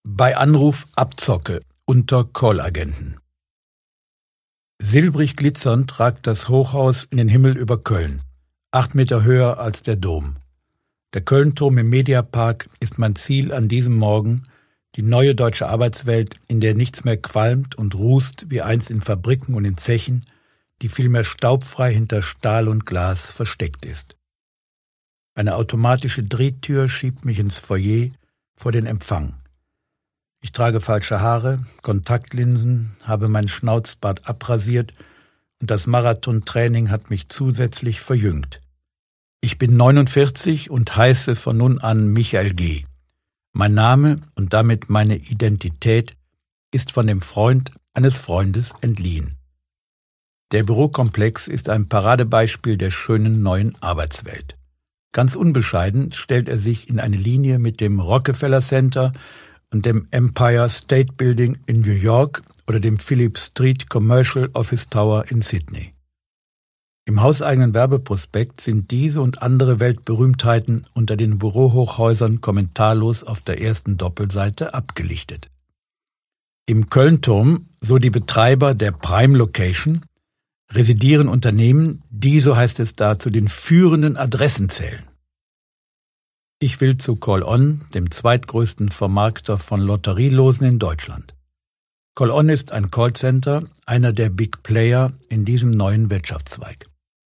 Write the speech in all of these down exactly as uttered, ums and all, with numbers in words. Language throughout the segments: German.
Bei Anruf Abzocke unter Callagenten. Silbrig glitzernd ragt das Hochhaus in den Himmel über Köln, acht Meter höher als der Dom. Der Kölnturm im Mediapark ist mein Ziel an diesem Morgen, die neue deutsche Arbeitswelt, in der nichts mehr qualmt und rußt wie einst in Fabriken und in Zechen, die vielmehr staubfrei hinter Stahl und Glas versteckt ist. Eine automatische Drehtür schiebt mich ins Foyer vor den Empfang. Ich trage falsche Haare, Kontaktlinsen, habe meinen Schnauzbart abrasiert und das Marathontraining hat mich zusätzlich verjüngt. Ich bin neunundvierzig und heiße von nun an Michael G. Mein Name und damit meine Identität ist von dem Freund eines Freundes entliehen. Der Bürokomplex ist ein Paradebeispiel der schönen neuen Arbeitswelt. Ganz unbescheiden stellt er sich in eine Linie mit dem Rockefeller Center und dem Empire State Building in New York oder dem Phillip Street Commercial Office Tower in Sydney. Im hauseigenen Werbeprospekt sind diese und andere Weltberühmtheiten unter den Bürohochhäusern kommentarlos auf der ersten Doppelseite abgelichtet. Im Kölnturm, so die Betreiber der Prime Location, residieren Unternehmen, die, so heißt es da, zu den führenden Adressen zählen. Ich will zu Call-On, dem zweitgrößten Vermarkter von Lotterielosen in Deutschland. Call-On ist ein Callcenter, einer der Big Player in diesem neuen Wirtschaftszweig.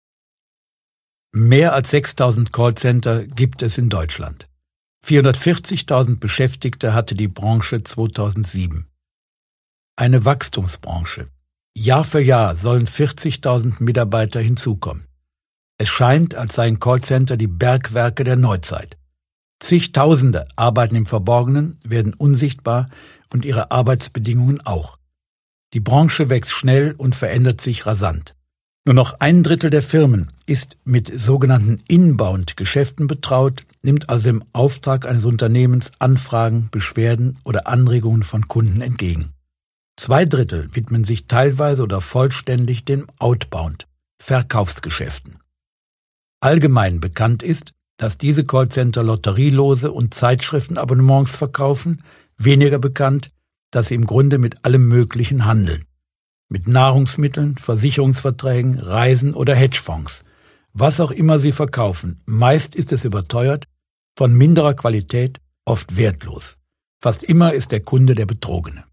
Mehr als sechstausend Callcenter gibt es in Deutschland. vierhundertvierzigtausend Beschäftigte hatte die Branche zweitausendsieben. Eine Wachstumsbranche. Jahr für Jahr sollen vierzigtausend Mitarbeiter hinzukommen. Es scheint, als seien Callcenter die Bergwerke der Neuzeit. Zigtausende arbeiten im Verborgenen, werden unsichtbar und ihre Arbeitsbedingungen auch. Die Branche wächst schnell und verändert sich rasant. Nur noch ein Drittel der Firmen ist mit sogenannten Inbound-Geschäften betraut, nimmt also im Auftrag eines Unternehmens Anfragen, Beschwerden oder Anregungen von Kunden entgegen. Zwei Drittel widmen sich teilweise oder vollständig dem Outbound, Verkaufsgeschäften. Allgemein bekannt ist, dass diese Callcenter Lotterielose und Zeitschriftenabonnements verkaufen, weniger bekannt, dass sie im Grunde mit allem Möglichen handeln. Mit Nahrungsmitteln, Versicherungsverträgen, Reisen oder Hedgefonds. Was auch immer sie verkaufen, meist ist es überteuert, von minderer Qualität, oft wertlos. Fast immer ist der Kunde der Betrogene.